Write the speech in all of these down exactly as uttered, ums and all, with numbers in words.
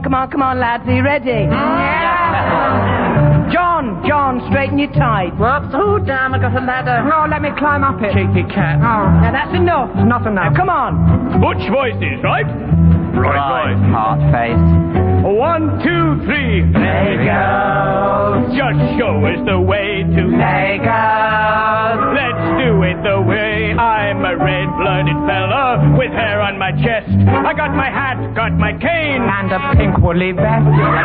come on, come on, lads. Are you ready? Yeah. John, John, straighten your tie. Whoops, oh, damn, I got a ladder. Oh, let me climb up it. Cheeky cat. Oh, now that's enough. Not enough. Now, come on. Butch voices, right? Right, right. Hard face. One, two, three. Legos. Just show us the way to Legos. Let's do it the way. I'm a red-blooded fella with hair on my chest. I got my hat, got my cane, And a pink woolly vest.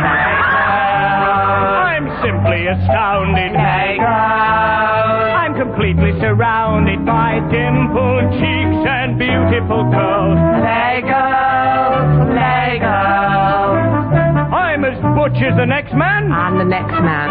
I'm simply astounded. Legos. I'm completely surrounded by dimpled cheeks and beautiful curls. Legos. Legos. I'm as butch as the next man. I'm the next man.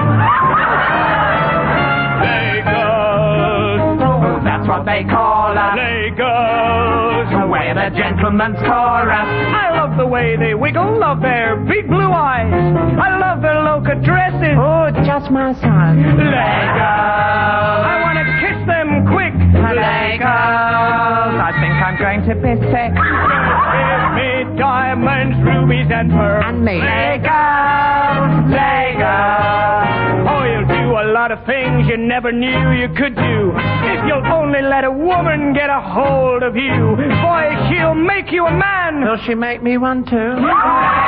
Legos. Oh, that's what they call us. Legos. We're the gentleman's chorus. I love the way they wiggle, love their big blue eyes. I love their loca dresses. Oh, just my son. Legos. I want to kiss them quick. Legos. I think I'm going to be sick. Give me diamonds, rubies, and pearls. And me. Legos. Legos. Oh, you'll do a lot of things you never knew you could do. If you'll only let a woman get a hold of you, boy, she'll make you a man. Will she make me one too?